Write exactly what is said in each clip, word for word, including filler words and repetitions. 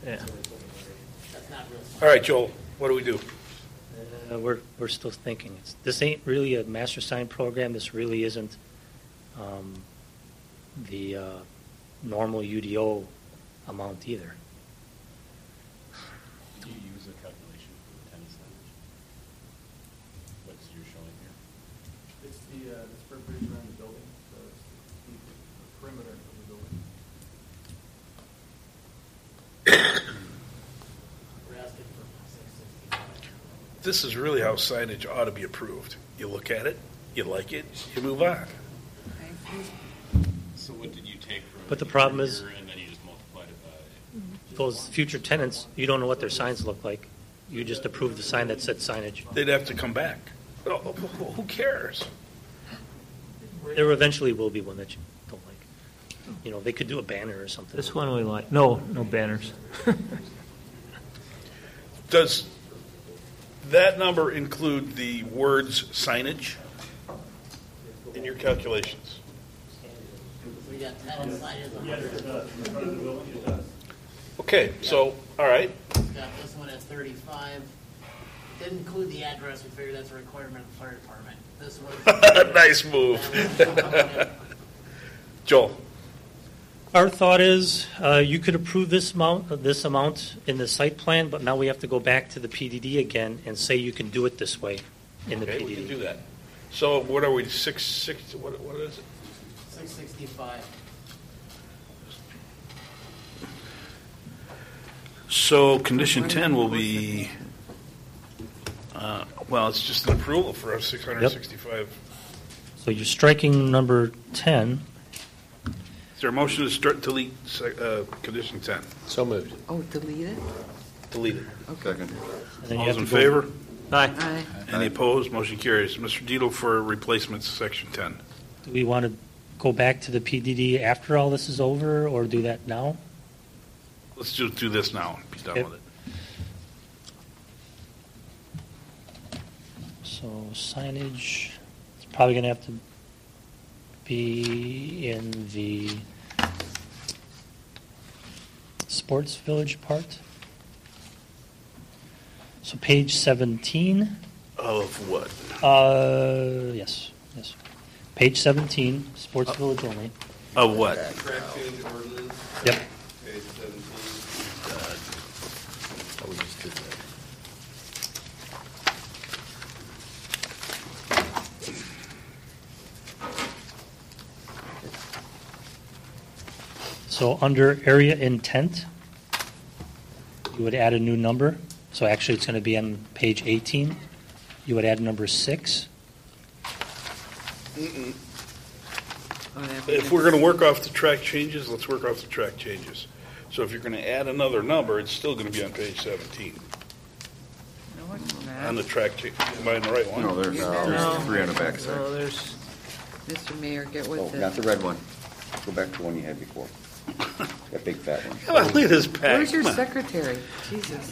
Yeah. All right, Joel, what do we do? Uh, we're we're still thinking. It's, this ain't really a master sign program. This really isn't um, the uh, normal U D O amount either. Do you use a calculation for the tenant signage? What's you're showing here? It's the, uh, the square footage around the building, so it's the, the perimeter of the building. We're asking for six sixty-five. This is really how signage ought to be approved. You look at it, you like it, you move on. So what did you take from? But the problem is- here, and then you just multiplied it by. Those future tenants, you don't know what their signs look like. You just approve the sign that said signage. They'd have to come back. Well, who cares? There eventually will be one that you don't like. You know, they could do a banner or something. This one we like. No, no banners. Does that number include the words signage in your calculations? We got tenant signage on Okay, so, all right. Got this one at thirty-five. Didn't include the address. We figured that's a requirement of the fire department. This was Nice move. Joel, Our thought is, uh, you could approve this amount, this amount in the site plan, but now we have to go back to the P D D again and say you can do it this way in the okay, P we D D. can do that. So what are we, six, six, what, what is it? six sixty-five. So condition ten will be, uh, well, it's just an approval for a six hundred sixty-five. So you're striking number ten. Is there a motion to start, delete, uh, condition ten? So moved. Oh, delete it? Delete it. Second. And then you All have those in to go- favor? Aye. Aye. Any opposed? Motion carries. Mister Dietel for replacements, section ten. Do we want to go back to the P D D after all this is over, or do that now? Let's just do this now and be done Okay. with it. So signage, it's probably going to have to be in the sports village part. So page seventeen. Of what? Uh, yes, yes. Page seventeen, sports village only. Of what? Track change ordinance, Yep. page seventeen. Oh, we just did that. So under area intent, you would add a new number. So actually, it's going to be on page eighteen. You would add number six. Mm-mm. Oh, that'd be If we're going to work off the track changes, let's work off the track changes. So if you're going to add another number, it's still going to be on page seventeen. No, it's On the not. track change. Am I in the right one? No, there's, No. there's three on the back No, side. there's, Mister Mayor, get Oh, with not the it. red one. Go back to the one you had before. That big fat one. Come on, look at this pack. Where's your Come on. secretary? Jesus.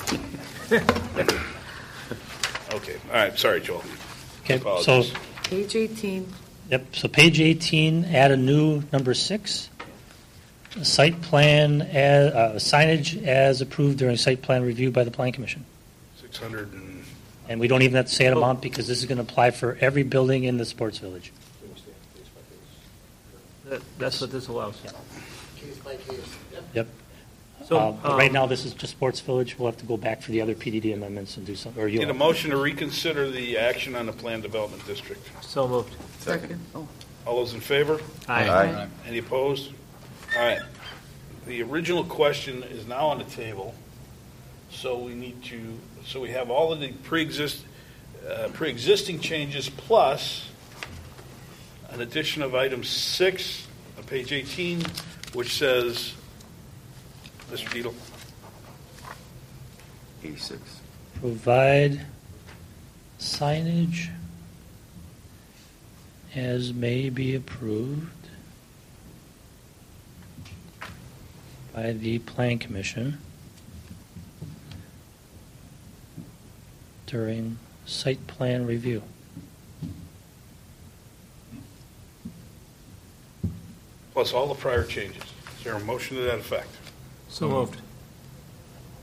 Okay, all right, sorry, Joel. Okay, so Apologies. Page eighteen. yep. So page eighteen, add a new number six. Site plan as, uh, signage as approved during site plan review by the Plan Commission. six hundred and, And we don't even have to say an amount because this is going to apply for every building in the sports village. that, that's what this allows. Case by case. Yep. Yep. So, Uh, but right um, now, this is just sports village. We'll have to go back for the other P D D amendments and do something. Or you. need a motion to reconsider the action on the planned development district. So moved. Second. Oh, All those in favor? Aye. Aye. Any opposed? All right. The original question is now on the table, so we need to, so we have all of the pre-exist, uh, pre-existing changes plus an addition of item six on page eighteen, which says, Mister Dietel, eighty-six. Provide signage as may be approved by the Plan Commission during site plan review. plus all the prior changes. Is there a motion to that effect? So moved.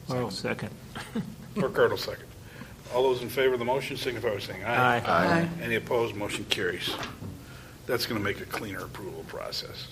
Oh, second. Ricardo, second. All those in favor of the motion signify by saying aye. Aye. Aye. Any opposed, motion carries. That's going to make a cleaner approval process.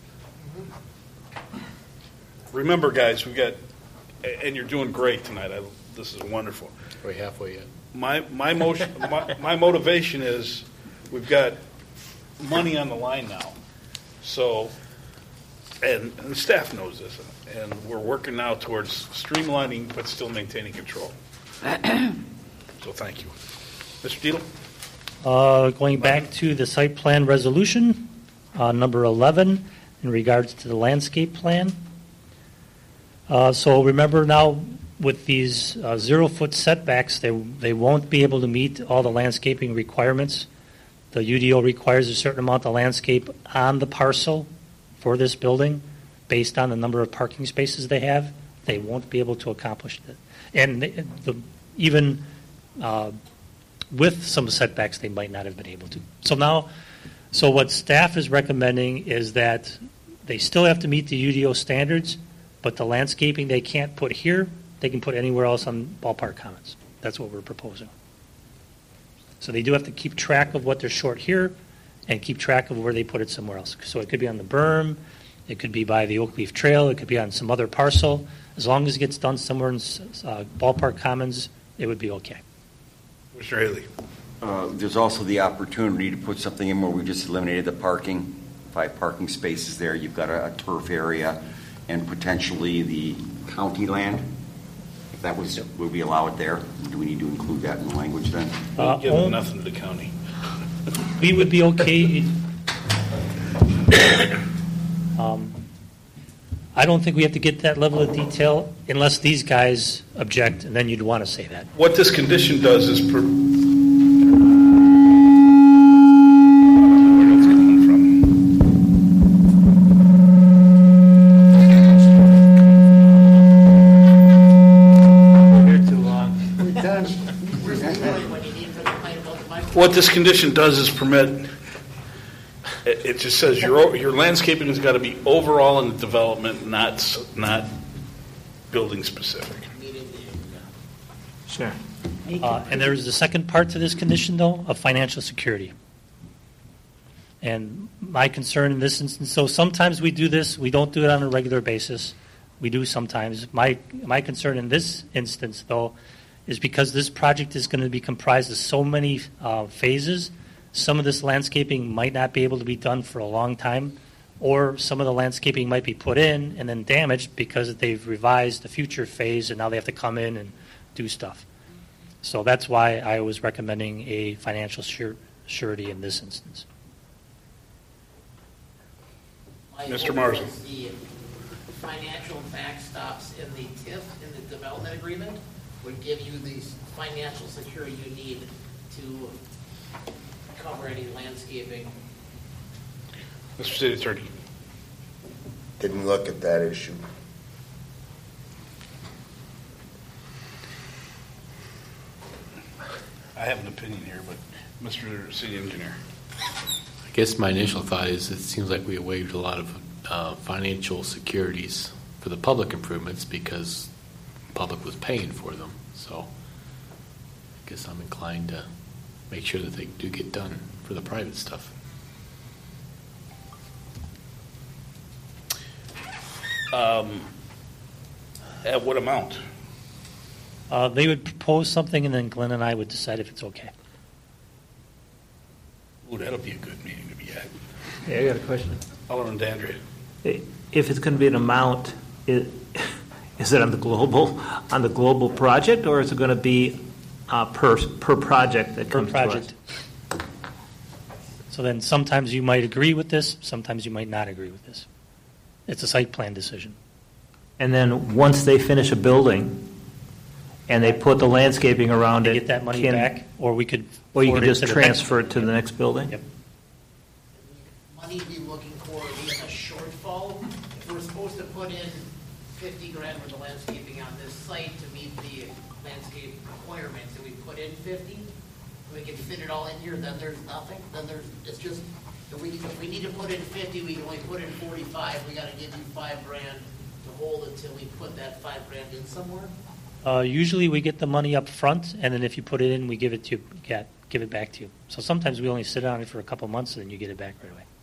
Remember, guys, we've got, and you're doing great tonight. I, this is wonderful. Are we halfway yet? My my motion, my, my motivation is we've got money on the line now. So, and, and the staff knows this, and we're working now towards streamlining but still maintaining control. So thank you. Mister Diehl? Uh, Going back to the site plan resolution, uh, number eleven, in regards to the landscape plan. Uh, So remember now, with these uh, zero-foot setbacks, they they won't be able to meet all the landscaping requirements. The U D O requires a certain amount of landscape on the parcel for this building, based on the number of parking spaces they have. They won't be able to accomplish that. And the, the, even uh, with some setbacks, they might not have been able to. So now, so what staff is recommending is that they still have to meet the U D O standards, but the landscaping they can't put here, they can put anywhere else on Ballpark Commons. That's what we're proposing. So they do have to keep track of what they're short here and keep track of where they put it somewhere else. So it could be on the berm, it could be by the Oak Leaf Trail, it could be on some other parcel. As long as it gets done somewhere in uh, Ballpark Commons, it would be okay. Mister Haley? Uh, There's also the opportunity to put something in where we just eliminated the parking, five parking spaces there. You've got a, a turf area and potentially the county land. If that was, would we allow it there? Do we need to include that in the language then? Uh, Give them on- nothing to the county. We would be okay. Um, I don't think we have to get that level of detail unless these guys object, and then you'd want to say that. What this condition does is per- where that's coming from. Here too long. We're done. Where's the point when you need to complain about the microphone? What this condition does is permit, it, it just says your, your landscaping has got to be overall in the development, not, s- not building specific. Sure. Uh, And there's the second part to this condition, though, of financial security. And my concern in this instance, so sometimes we do this, we don't do it on a regular basis. We do sometimes. My, my concern in this instance, though, is because this project is going to be comprised of so many uh, phases, some of this landscaping might not be able to be done for a long time, or some of the landscaping might be put in and then damaged because they've revised the future phase and now they have to come in and do stuff. So that's why I was recommending a financial sure, surety in this instance. My Mister hope Marsden. is the financial backstops in the T I F, in the development agreement, would give you the financial security you need to cover any landscaping. Mister City Attorney? Didn't look at that issue. I have an opinion here, but Mister City Engineer? I guess my initial thought is it seems like we waived a lot of uh, financial securities for the public improvements because the public was paying for them. So I guess I'm inclined to make sure that they do get done for the private stuff. Um, at what amount? Uh, they would propose something, and then Glenn and I would decide if it's okay. Ooh, that'll be a good meeting to be at. Yeah, I got a question. Alderman Dandria. If it's going to be an amount, i- is it on the global, on the global project, or is it going to be uh, per, per project that Per comes to us? project. So then sometimes you might agree with this, sometimes you might not agree with this. It's a site plan decision. And then, once they finish a building, and they put the landscaping around They it. get that money can- back, or we could. Or you forward could it just to the next- transfer it to the next building? Yep. Money we're looking for is a shortfall. If we're supposed to put in fifty grand worth of landscaping on this site to meet the landscape requirements, and we put in fifty, we can fit it all in here, then there's nothing, then there's, it's just, if we, if we need to put in fifty, we can only put in forty-five, we gotta give you five grand to hold until we put that five grand in somewhere? Uh, usually we get the money up front, and then if you put it in, we give it to you, get, give it back to you. So sometimes we only sit on it for a couple months, and then you get it back right away.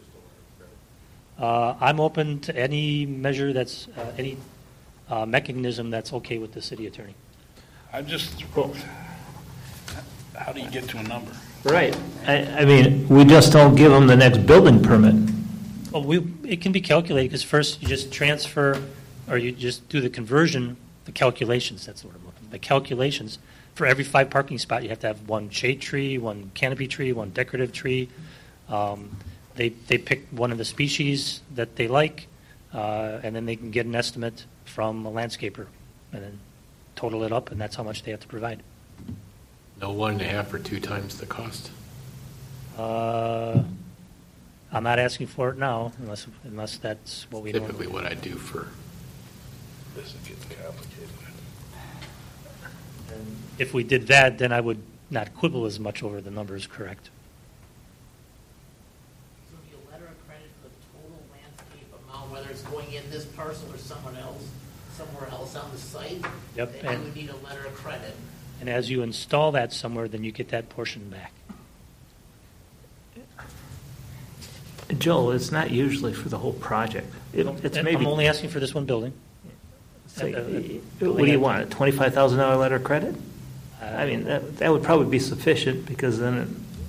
Uh, I'm open to any measure that's, uh, any uh, mechanism that's okay with the city attorney. I'm just, how do you get to a number? Right. I, I mean, we just don't give them the next building permit. Well, we, it can be calculated, because first you just transfer, or you just do the conversion, the calculations, that's what I'm looking for. The calculations, for every five parking spot, you have to have one shade tree, one canopy tree, one decorative tree. Um, they, they pick one of the species that they like, uh, and then they can get an estimate from a landscaper, and then total it up, and that's how much they have to provide. No one and a half or two times the cost? Uh, I'm not asking for it now, unless, unless that's what we Typically normally what I do for, This is getting complicated. And if we did that, then I would not quibble as much over the numbers, correct? So it'll be a letter of credit for the total landscape amount, whether it's going in this parcel or someone else, somewhere else on the site? Yep, Then you and- would need a letter of credit. And as you install that somewhere, then you get that portion back. Joel, it's not usually for the whole project. It- It's And maybe, I'm only asking for this one building. say, uh, uh, what do you want, a twenty-five thousand dollars letter of credit? I mean, that, that would probably be sufficient, because then, it-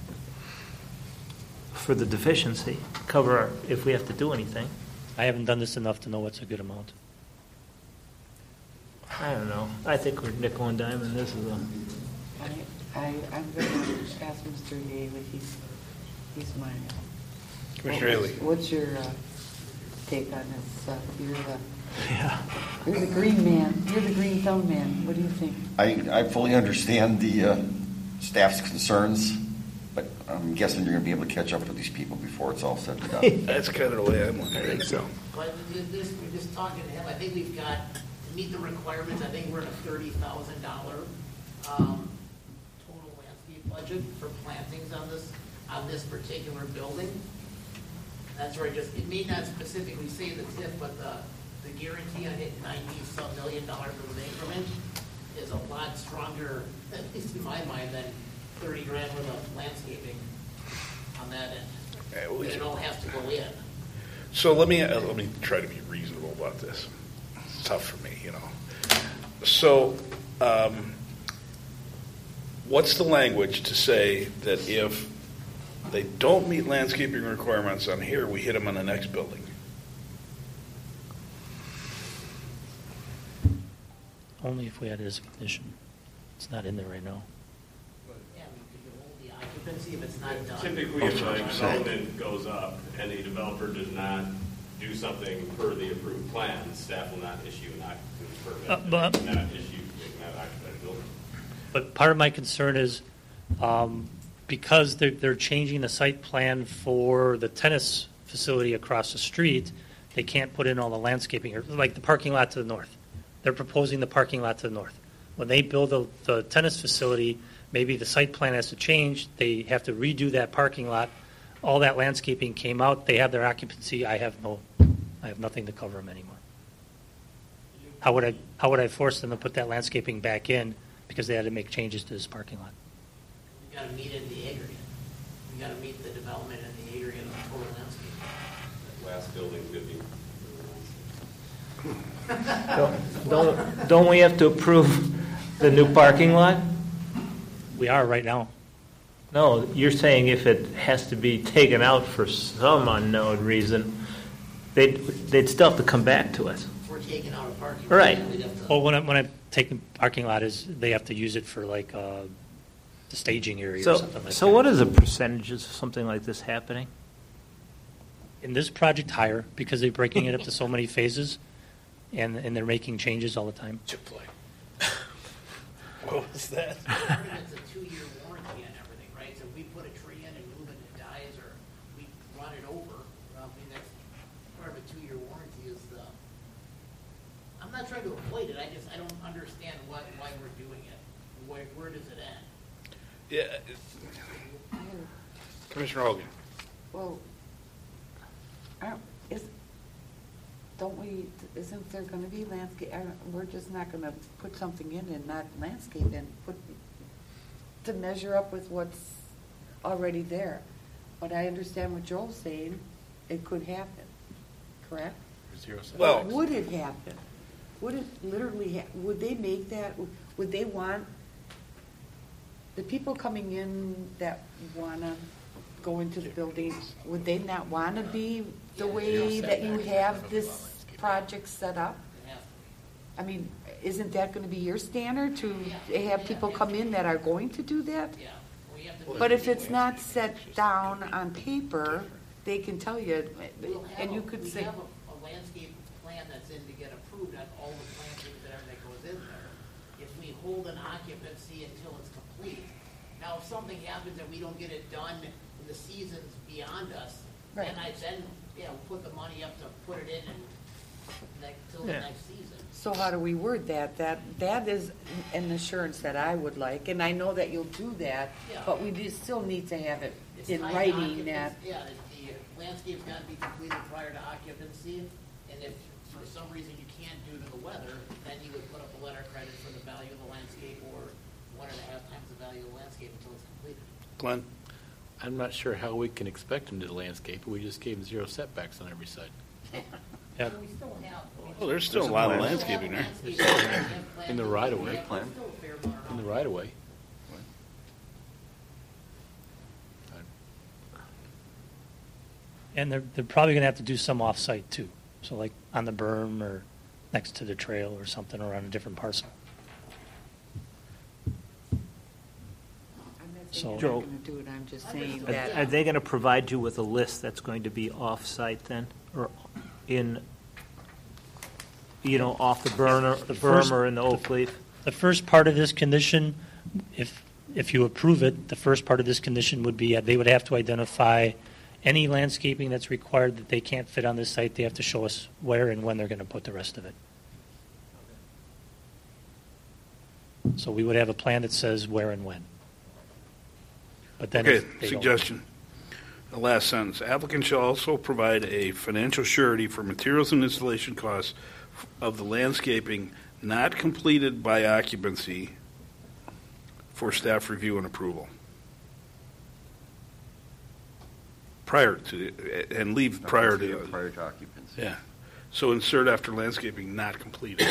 for the deficiency, cover our- if we have to do anything. I haven't done this enough to know what's a good amount. I don't know. I think we're nickel and diming. This is a, I, I, I'm going to ask Mister Haley, he's, he's mine. Commissioner Haley. What's your uh, take on this? Uh, You're the, yeah. you're the green man, you're the green thumb man. What do you think? I, I fully understand the uh, staff's concerns, but I'm guessing you're going to be able to catch up with these people before it's all said and done. That's kind of the way I'm looking at it. I think so. But this, we're just talking to him, I think we've got, to meet the requirements, I think we're at a thirty thousand dollar um, total landscape budget for plantings on this, on this particular building. That's where I just, it may not specifically say the T I F, but the, the guarantee on hitting ninety some million dollars of an increment is a lot stronger, at least in my mind, than thirty grand worth of landscaping on that end. Okay, well, we It can- all has to go in. So let me, uh, let me try to be reasonable about this. It's tough for me, you know. So, um, what's the language to say that if they don't meet landscaping requirements on here, we hit them on the next building? Only if we had it as a condition. It's not in there right now. Yeah, I mean, could you hold the occupancy if it's not done? Typically, if a development goes up and a developer does not do something per the approved plans, staff will not issue an occupancy Uh, permit. but- They cannot issue, they cannot occupy the building. But part of my concern is, um, because they're, they're changing the site plan for the tennis facility across the street, they can't put in all the landscaping, or like the parking lot to the north. They're proposing the parking lot to the north. When they build the, the tennis facility, maybe the site plan has to change, they have to redo that parking lot. All that landscaping came out, they have their occupancy, I have no, I have nothing to cover them anymore. How would I, how would I force them to put that landscaping back in because they had to make changes to this parking lot? We gotta meet it in the aggregate. We gotta meet the development in the aggregate of the total landscape. That last building's going to be. Don't, don't, don't we have to approve the new parking lot? We are right now. No, you're saying if it has to be taken out for some unknown reason, they'd, they'd still have to come back to us. If we're taking out a parking. lot, Right. we'd have to- Well, when I, when I'm taking parking lot is, they have to use it for like, uh, the staging area or So, something like that. so what is the percentages of something like this happening? In this project, higher, because they're breaking it up to so many phases, and, and they're making changes all the time. Chick-fil-A. What was that? It's a two-year warranty on everything, right? So if we put a tree in and move it and it dies, or we run it over, I mean, that's part of a two-year warranty is the, I'm not trying to avoid it, I just, I don't understand what, why we're doing it. Where, where does it end? Yeah. Commissioner Hogan. Well, I don't, is, don't we, isn't there gonna be landscape, I don't- we're just not gonna put something in and not landscape and put, to measure up with what's already there. But I understand what Joel's saying, it could happen, correct? Zero cents. Well- Would it happen? Would it literally, ha- would they make that, would they want, the people coming in that wanna go into the building, would they not wanna be the way that you have this project set up? I mean, isn't that gonna be your standard to have people come in that are going to do that? Yeah, we have to. But if it's not set down on paper, they can tell you, We'll have and you a- could we say, have a, a landscape plan that's in to get approved on all the plantings and everything that goes in there. If we hold an occupancy until it's complete. Now, if something happens and we don't get it done in the seasons beyond us, then Right. I then, you know, put the money up to put it in and next, till the Yeah. next season. so how do we word that? That, that is an assurance that I would like, and I know that you'll do that, Yeah. but we do still need to have it It's in tied to writing occupancy- that, Yeah, the, the landscape's gotta be completed prior to occupancy, and if for some reason you can't due to the weather, then you would put up a letter of credit for the value of the landscape or one and a half times the value of the landscape until it's completed. Glenn? I'm not sure how we can expect them to landscape. We just gave them zero setbacks on every side. Yeah. We still have. Well, there's still a lot of landscaping there. In the right of way. Yeah, there's still a fair amount In the around. right of way. And they're, they're probably going to have to do some off-site too. So like on the berm or next to the trail or something, or on a different parcel. I'm not So- saying you're Joe. not gonna do it, I'm just saying Are that. are they going to provide you with a list that's going to be off-site then, or in, you know, off the burner, the first- berm or in the oak leaf? The first part of this condition, if, if you approve it, the first part of this condition would be, uh, they would have to identify any landscaping that's required that they can't fit on this site. They have to show us where and when they're going to put the rest of it. So we would have a plan that says where and when. But then Okay, if they don't- suggestion. The last sentence, applicant shall also provide a financial surety for materials and installation costs of the landscaping not completed by occupancy for staff review and approval. Prior to, and leave prior to. Prior to occupancy. Yeah. So insert after landscaping not completed.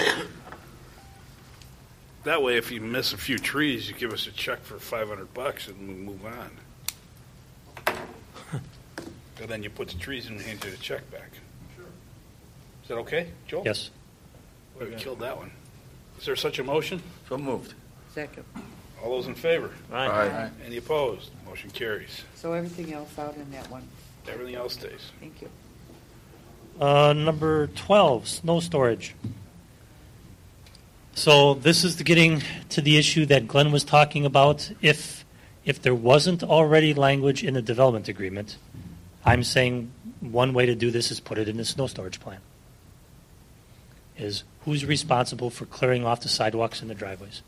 That way, if you miss a few trees, you give us a check for five hundred bucks and we move on. And then you put the trees in and hand you the check back. Sure. Is that okay, Joel? Yes. We killed that one. Is there such a motion? So moved. Second. All those in favor? Aye. Any opposed? Motion carries. So everything else out in that one. Everything else stays. Thank you. Uh, number twelve, snow storage. So this is the getting to the issue that Glenn was talking about. If if there wasn't already language in the development agreement, I'm saying one way to do this is put it in the snow storage plan. Is who's responsible for clearing off the sidewalks and the driveways?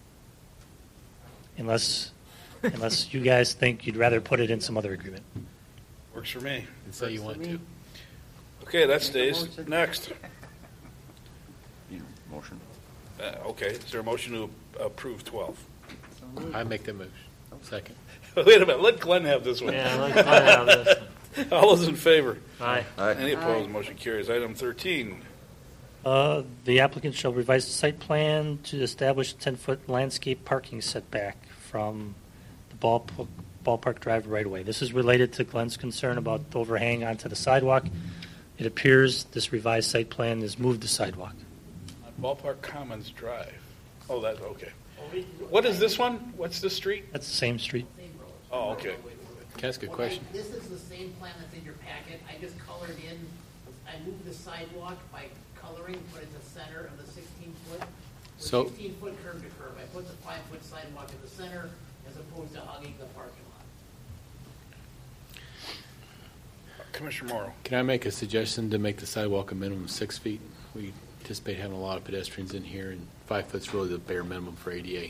Unless unless you guys think you'd rather put it in some other agreement. Works for me. And say you want to. Okay, that Make a stays. motion. Next. You know, motion. Uh, Okay, is there a motion to approve twelve? So moved. I make the motion. Second. Wait a minute, let Glenn have this one. Yeah, let's find out this. All those in favor? Aye. Any opposed? Aye. Motion carries. Item thirteen. Uh, The applicant shall revise the site plan to establish a ten-foot landscape parking setback from the ballpark, ballpark drive right-of-way. This is related to Glenn's concern about the overhang onto the sidewalk. It appears this revised site plan has moved the sidewalk. Ballpark Commons Drive. Oh, that, okay. What is this one? What's this street? That's the same street. Same road. Oh, okay. Can I ask a When I- question? This is the same plan that's in your packet. I just colored in, I moved the sidewalk by coloring, put it the center of the sixteen foot. So- sixteen foot curb to curb. I put the five foot sidewalk in the center as opposed to hugging the parking lot. Commissioner Morrow. Can I make a suggestion to make the sidewalk a minimum of six feet? We anticipate having a lot of pedestrians in here, and five foot's really the bare minimum for A D A. I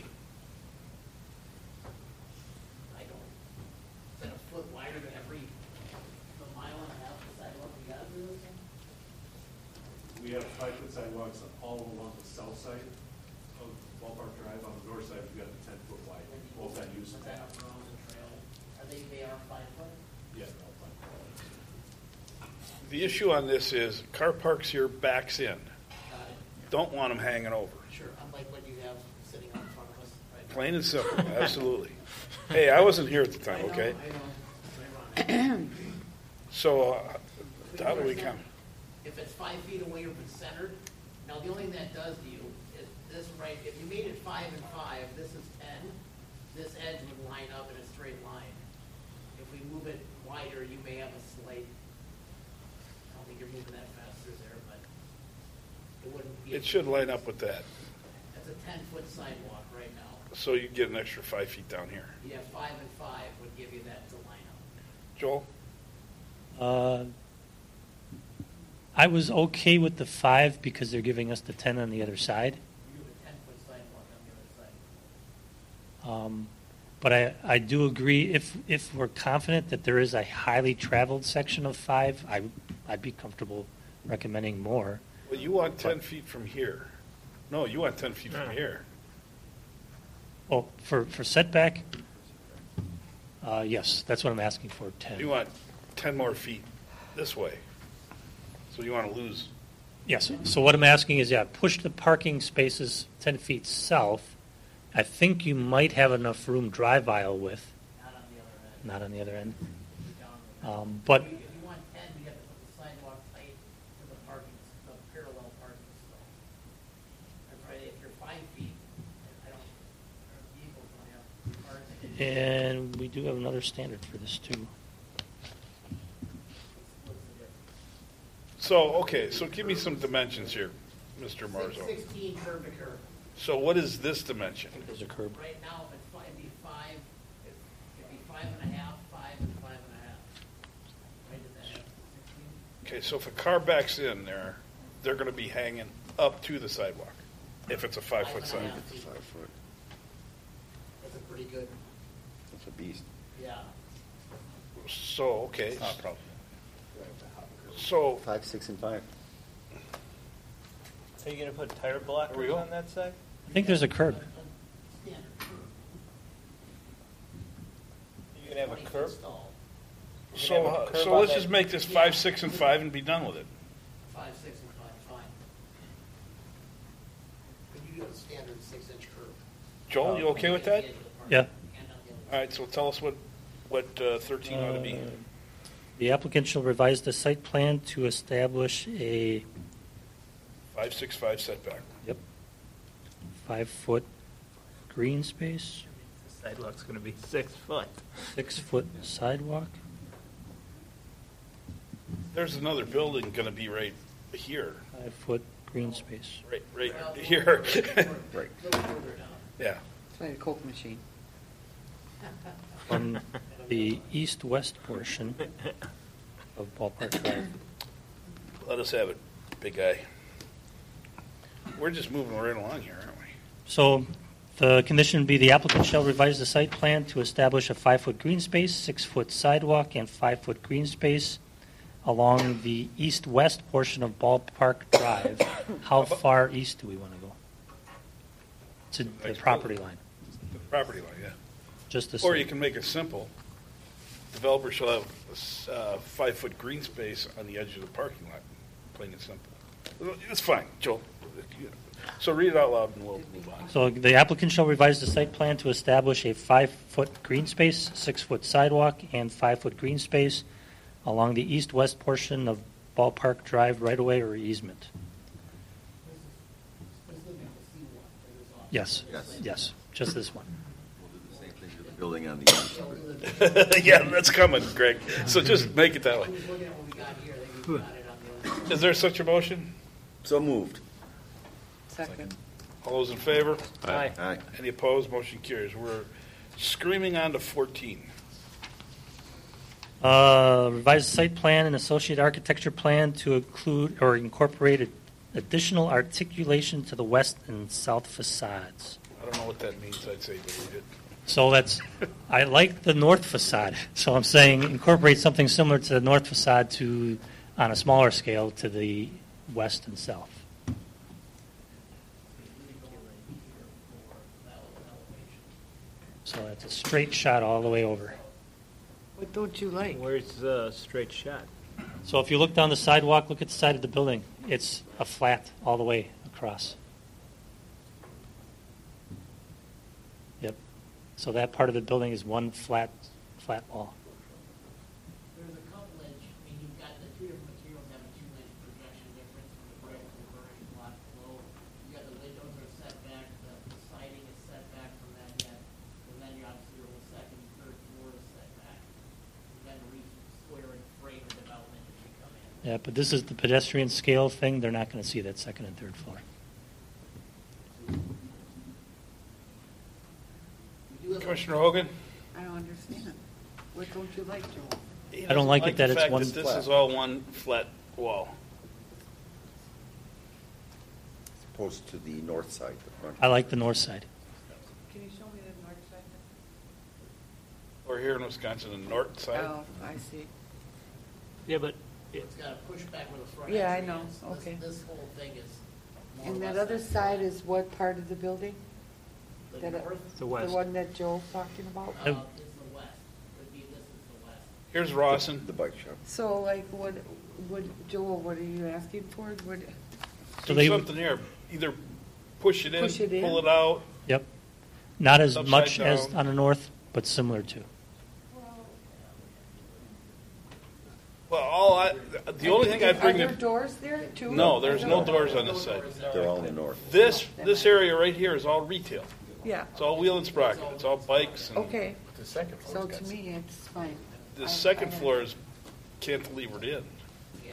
don't, is that a foot wider than every, a mile and a half the sidewalk we got to do this thing? all along the south side of Ballpark Drive. On the north side, we've got the ten foot wide, multi-use. Is that around the trail? Are they, they are five foot? Yeah, they're all five foot. The issue on this is car parks here backs in. Got it. Don't want them hanging over. Sure, unlike what you have sitting out in front of us right now. Plain and simple, absolutely. Hey, I wasn't here at the time, I know, okay? I know. It's ironic. So, uh, how do we come? If it's five feet away or if it's centered, now the only thing that does to you is this right, if you made it five and five, this is ten, this edge would line up in a straight line. If we move it wider, you may have a slight, I don't think you're moving that fast through there, but it wouldn't be. It should line up with that. That's a ten-foot sidewalk right now. So you get an extra five feet down here. You have five and five would give you that to line up. Joel? Uh, I was okay with the five because they're giving us the ten on the other side. You have a ten-foot sidewalk on the other side. Um, But I, I do agree, if, if we're confident that there is a highly traveled section of five, I, I'd be comfortable recommending more. Well, you want ten feet from here. No, you want ten feet from here. Oh, for, for setback, uh, yes, that's what I'm asking for, ten. You want ten more feet this way. So you want to lose. Yes, so what I'm asking is, yeah, push the parking spaces ten feet south. I think you might have enough room drive aisle width, Not on the other end. not on the other end. Down the- Um, But If you if you want ten, you have to put the sidewalk tight to the parking, the parallel parking stall. That's right, if you're five feet, I don't, our vehicles don't have cars in it. And we do have another standard for this, too. What's the difference? So, okay, so give me some dimensions here, Mister Six- Marzo. Sixteen curb to curb. So what is this dimension? There's a curb. Right now, if it's five, it'd be five, it'd be five and a half, five and five and a half. Right at that, sixteen? Okay, so if a car backs in there, they're going to be hanging up to the sidewalk, if it's a five-foot Five and a sidewalk. half feet. Five foot. That's a pretty good, That's a beast. yeah. So, okay. Not a problem. So, Five, six, and five. Are you going to put tire blockers we go. on that side? I think there's a curb. Standard. You're going to have a twenty curb? foot stall, so, have a uh, curb so on let's that. just make this five, six, and five and be done with it. five, six, and five, fine. But you do have a standard six-inch curb. Joel, you okay with that? Yeah. And on the other All right, so tell us what, what uh, thirteen ought to be. Uh, The applicant shall revise the site plan to establish a, Five, six, five setback. yep, five-foot green space, The sidewalk's going to be six foot. six-foot sidewalk. There's another building going to be right here, Five-foot green space. right, right Well, here. Right. A little further down. Yeah. It's like a Coke machine. From the east-west portion of Ballpark Drive. Let us have it, big guy. We're just moving right along here, aren't we? So the condition would be the applicant shall revise the site plan to establish a five-foot green space, six-foot sidewalk, and five-foot green space along the east-west portion of Ballpark Drive. How far east do we want to go? To the Next property building. line, The property line, yeah. just the Or same. you can make it simple. Developer shall have a s- uh, five-foot green space on the edge of the parking lot, plain and simple. It's fine, Joel. So read it out loud and we'll move on. So the applicant shall revise the site plan to establish a five-foot green space, six-foot sidewalk, and five-foot green space along the east-west portion of Ballpark Drive right-of-way or easement. This is, this is the C one, or this off. Yes, Yes. yes, just this one. We'll do the same thing to the building on the east. Yeah, we'll do the- Yeah, that's coming, Greg. So just make it that way. Who's looking at what we got here, they we got it on the other side. Is there such a motion? So moved. Second. All those in favor? Aye. Aye. Any opposed? Motion carries. We're screaming on to fourteen. Uh, Revised site plan and associate architecture plan to include or incorporate a- additional articulation to the west and south facades. I don't know what that means. I'd say delete it. So that's, I like the north facade, so I'm saying incorporate something similar to the north facade to, on a smaller scale, to the west and south. So that's a straight shot all the way over. What don't you like? Where's the straight shot? So if you look down the sidewalk, look at the side of the building. It's a flat all the way across. Yep. So that part of the building is one flat, flat wall. There's a couple inch, I mean, you've got the two different materials have a two inch projection difference from the brick to the burning block below. You got the windows are set back, the the siding is set back from that yet. And then you obviously your second, third floor is set back. And then re square and frame the development as you come in. Yeah, but this is the pedestrian scale thing. They're not going to see that second and third floor. We do have a- Commissioner Hogan? I don't understand. What don't you like, Joel? He I don't like doesn't it that the it's fact one This flat. is all one flat wall. As opposed to the north side, the front. I like the north side. Can you show me the north side? Or here in Wisconsin, the north side. Oh, I see. Yeah, but It's got a pushback where the front Yeah, I entry know. is. This- Okay. This whole thing is more or And that less other side is what part of the building? The That- north, the west. The one that Joel's talking about? uh, is the west, would be, this is the west. Here's Rawson. The bike shop. So like, what, would, Joel, what are you asking for? Would, So Do they- something here. Either push it in, Push it in? pull it out. Yep. Not as Upside much as down. on the north, but similar to. Well, all I, the only thing I'd bring Are there it, doors there too? no, there's no I don't- doors on this side. They're all in the north. This, this area right here is all retail. Yeah, It's all wheel and sprocket. It's all bikes. And okay. The second So to me, it's fine. The I- second I- floor is cantilevered in. Yeah.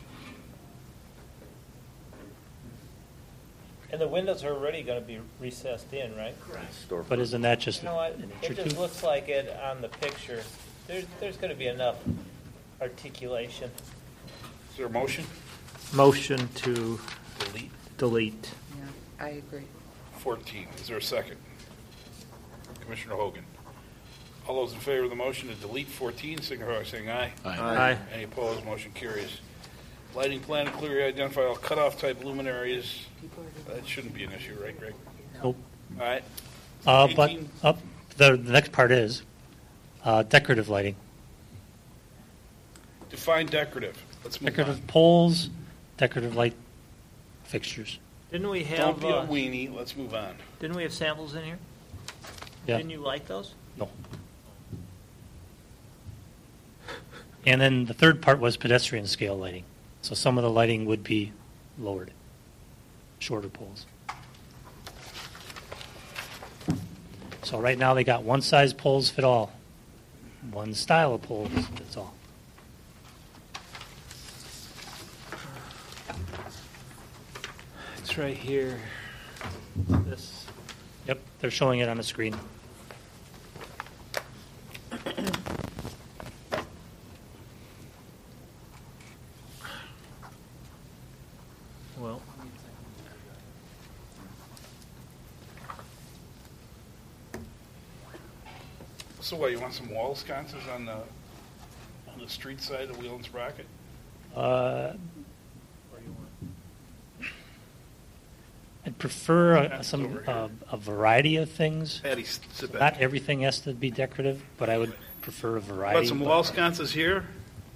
and the windows are already going to be recessed in, right? Correct. Storefront. But isn't that just You know what? an inch It or just two? looks like it on the picture. There's there's going to be enough articulation. Is there a motion? Motion to Delete. delete. Yeah, I agree. fourteen. Is there a second? Commissioner Hogan. All those in favor of the motion to delete fourteen, signify by saying aye. Aye. Any opposed, motion carries. Lighting plan to clearly identify all cutoff type luminaries. That shouldn't be an issue, right, Greg? Nope. All right. Uh, but eighteen. up, the, the next part is uh, decorative lighting. Define decorative. Let's move Decorative on. poles, decorative light fixtures. Didn't we Don't have be a uh, weenie. Let's move on. didn't we have samples in here? Yeah. Didn't you like those? No. And then the third part was pedestrian scale lighting. So some of the lighting would be lowered, shorter poles. So right now they got one size poles fit all, one style of poles fits all. It's right here. This. Yep, they're showing it on the screen. Well, So what, you want some wall sconces on the, on the street side of wheel and sprocket? Uh, Or you want- I'd prefer uh, That's some over here. uh, a variety of things. Patty, s- sit Not back. everything has to be decorative, but I would prefer a variety. Want some but- wall sconces here?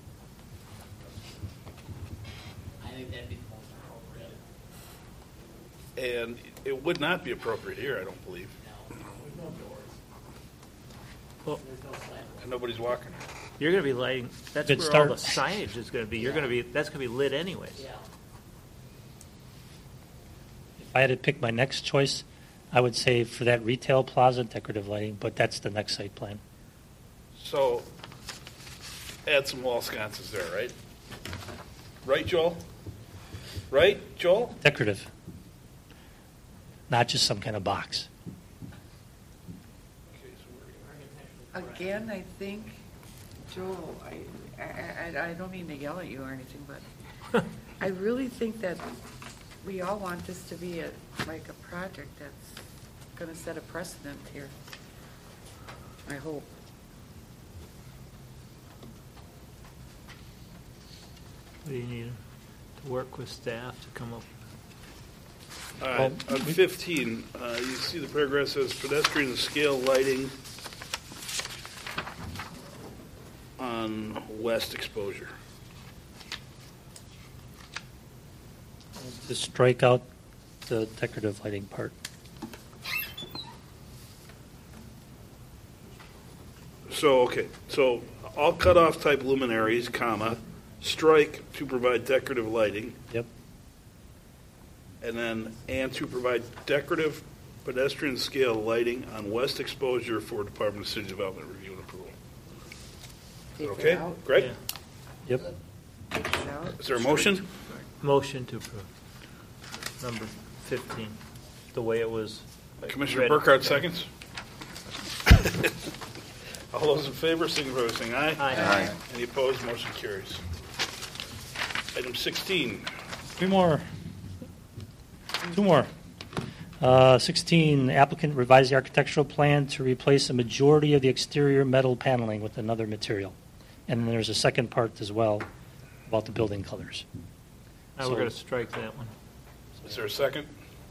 I think that'd be the most appropriate. And it would not be appropriate here, I don't believe. No, there's no doors. well, There's no sidewalk. And nobody's walking. you're going to be lighting. That's Good where all the start. signage is going to be. You're going to be. That's going to be lit anyways. Yeah. If I had to pick my next choice, I would say for that retail plaza, decorative lighting, but that's the next site plan. So add some wall sconces there, right? Right, Joel? Right, Joel? Decorative, not just some kind of box. Okay, so we're- Again, I think, Joel, I, I, I- I don't mean to yell at you or anything, but I really think that we all want this to be a, like a project that's gonna set a precedent here. I hope. What do you need to work with staff to come up? All right, on fifteen, uh, you see the paragraph says pedestrian scale lighting on west exposure. Just strike out the decorative lighting part. So, okay, so all cutoff type luminaries, comma, strike to provide decorative lighting, Yep. and then, and to provide decorative pedestrian scale lighting on west exposure for Department of City Development review and approval. Is that Take okay? that out. Greg? Yeah. Yep. Take it out. Is there a motion? Motion to approve. Number fifteen, the way it was. Commissioner read. Burkhardt, seconds. All those in favor, signify by saying aye. Aye. Aye. Any opposed, motion carries. Item sixteen, Three more. Two more. Uh, sixteen, applicant revised the architectural plan to replace a majority of the exterior metal paneling with another material. And then there's a second part as well about the building colors. Now So- we're going to strike that one. is there a second?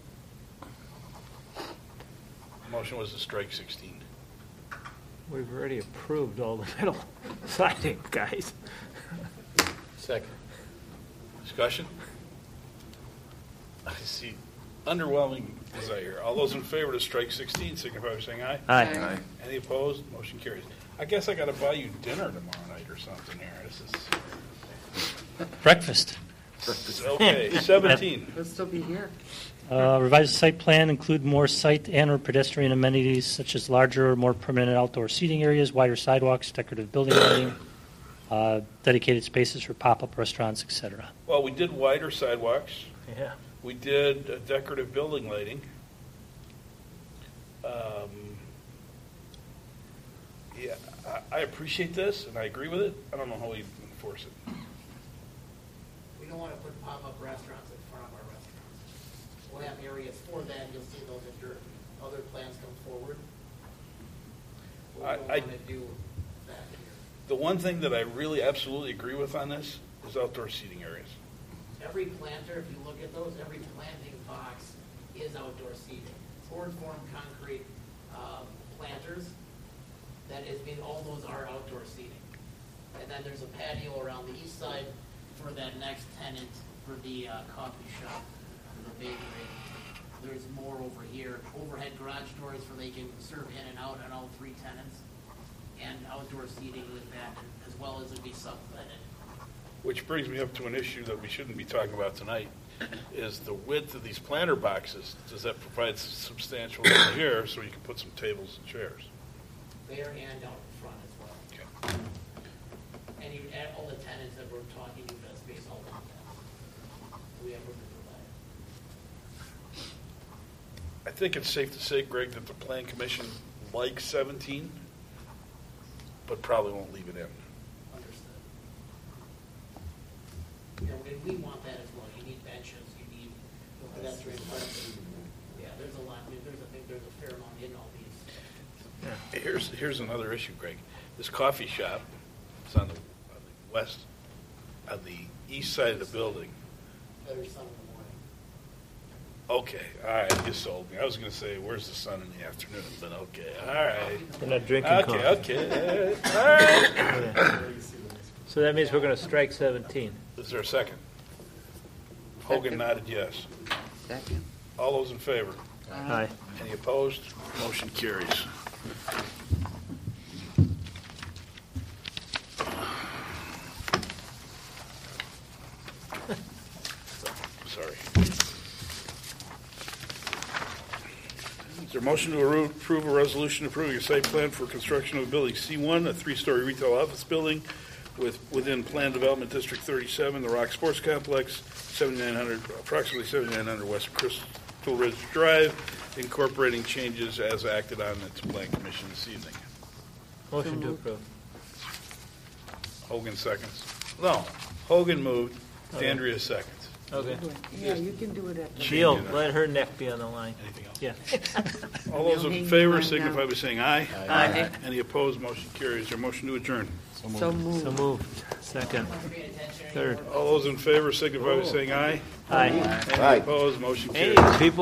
Motion was to strike sixteen. We've already approved all the metal siding, guys. Second. Discussion? I see underwhelming desire. All those in favor to strike sixteen, signify by saying aye. Aye. Aye. Any opposed? Motion carries. I guess I got to buy you dinner tomorrow night or something here. This is, Breakfast. okay, seventeen. We'll still be here. Uh, Revised site plan include more site and or pedestrian amenities such as larger, more permanent outdoor seating areas, wider sidewalks, decorative building lighting, uh, dedicated spaces for pop-up restaurants, et cetera. Well, we did wider sidewalks. Yeah. We did uh, decorative building lighting. Um, Yeah, I, I appreciate this, and I agree with it. I don't know how we enforce it. We don't want to put pop-up restaurants in front of our restaurants. We'll have areas for that, you'll see those if your other plans come forward. We I- don't I- want to do that here. The one thing that I really absolutely agree with on this is outdoor seating areas. Every planter, if you look at those, every planting box is outdoor seating. Board form concrete um, planters, that is, mean, all those are outdoor seating. And then there's a patio around the east side for that next tenant for the uh, coffee shop, for the bakery. There's more over here, overhead garage doors where they can serve in and out on all three tenants, and outdoor seating with that, as well as it'd be subletted. Which brings me up to an issue that we shouldn't be talking about tonight, is the width of these planter boxes. Does that provide substantial room here so you can put some tables and chairs? There and out in front as well. Okay. And you add all the tenants that we're talking, you've got space all around that. We have room to provide. I think it's safe to say, Greg, that the Plan Commission likes seventeen, but probably won't leave it in. Understood. Yeah, and we want that as well. You need benches, you need the pedestrian parking. Yeah, there's a lot, I mean, there's, I think there's a fair amount in all these. Here's, here's another issue, Greg. This coffee shop is on the, on the west, on the east side of the building. Better sun in the morning. Okay, all right, you sold me. I was going to say, where's the sun in the afternoon? But okay, all right. We're not drinking Okay, coffee. okay, all right. Yeah. So that means we're going to strike seventeen. Is there a second? Hogan nodded yes. Second. All those in favor? Aye. Any opposed? Motion carries. Sorry. Is there a motion to arro- approve a resolution approving a site plan for construction of a building C one, a three-story retail office building with, within Plan Development District thirty-seven, the Rock Sports Complex, seventy-nine hundred, approximately seventy-nine hundred West Crystal Ridge Drive, incorporating changes as acted on at the Plan Commission this evening. Motion to approve. Hogan seconds. No, Hogan moved, Okay. Andrea seconds. Okay. Yeah, you can do it at the. Jill, let her neck be on the line. Anything else? Yeah. All those in favor signify by saying aye. Aye. Any opposed, motion carries. Your motion to adjourn. So moved. So moved. Second. Third. All those in favor signify by saying aye. Aye. Any Aye. opposed, motion Hey, carries. people